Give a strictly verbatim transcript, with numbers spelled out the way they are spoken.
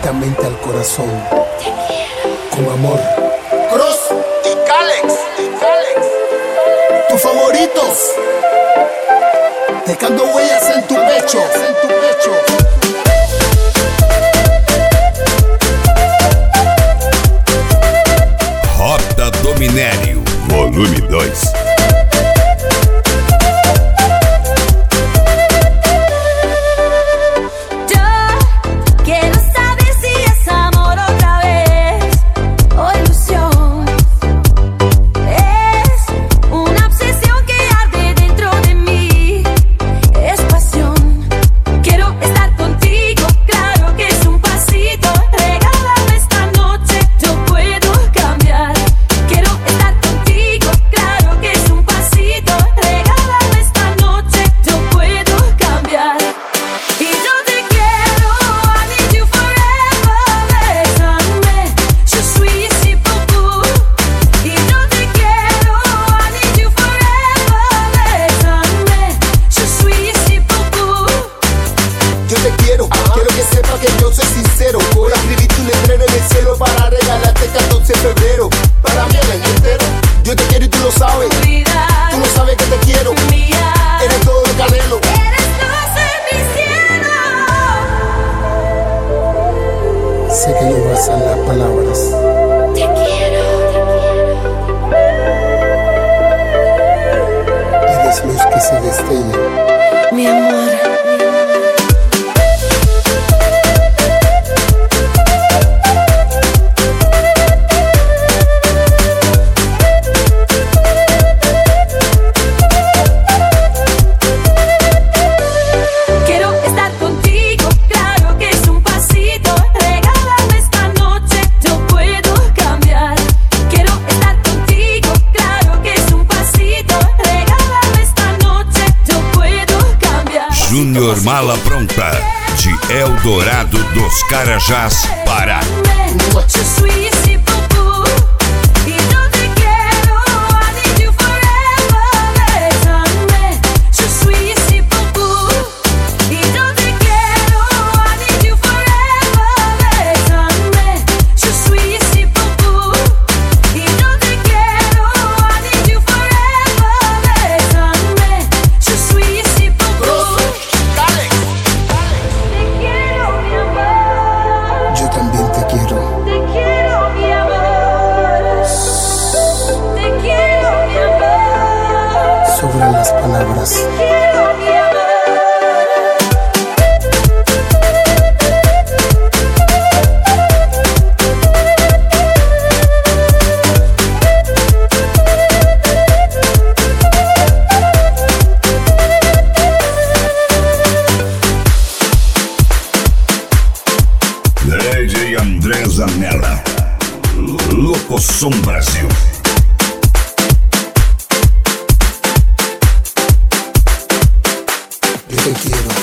directamente al corazón. Te quiero. Con amor. Cross y Calex, y Calex. Tus favoritos. Dejando huellas en tu pecho, en tu pecho. Rota do Minério, volume dois. Sé que no bastan las palabras. Te quiero, te quiero. Eres luz que se destella. Mi amor. Júnior Mala Pronta, de Eldorado dos Carajás, Pará. Sobran las palabras. D J André Zanella, Locosom Brasil. Yo te quiero.